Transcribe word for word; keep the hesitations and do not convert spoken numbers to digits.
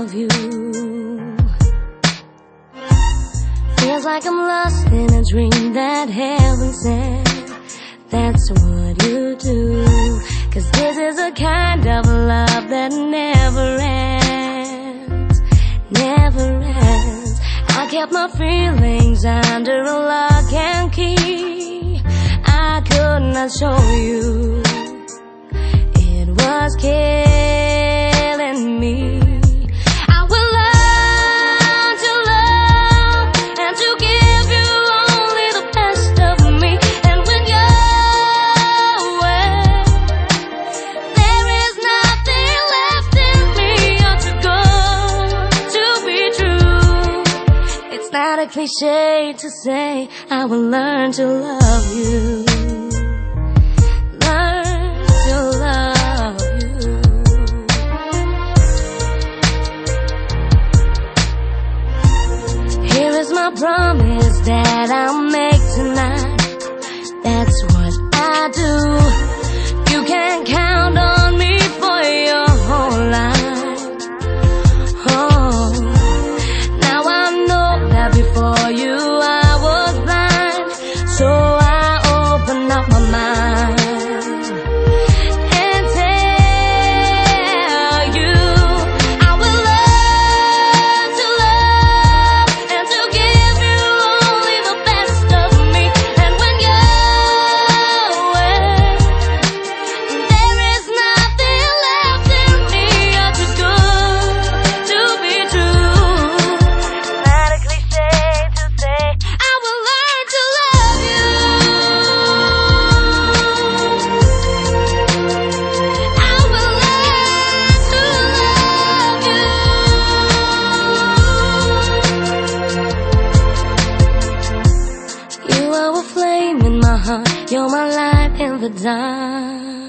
love you. Feels like I'm lost in a dream that heaven sent. That's what you do, 'cause this is a kind of love that never ends, never ends. I kept my feelings under a lock and key. I could not show you, it was killing me. I will learn to love and to give you only the best of me. And when you're away, there is nothing left in me or to go to be true. It's not a cliche to say I will learn to love you. My promise that I'll make tonight, that's what I do. You can count on me for your whole life. Oh, now I know that before you I was blind, so I open up my mind and tell you I will learn to love and to give you only the best of me. And when you're away, there is nothing left in me or too good to be true. Not a cliche to say I will learn to love you. I will learn to love you. You are a flame in my heart, you're my light in the dark.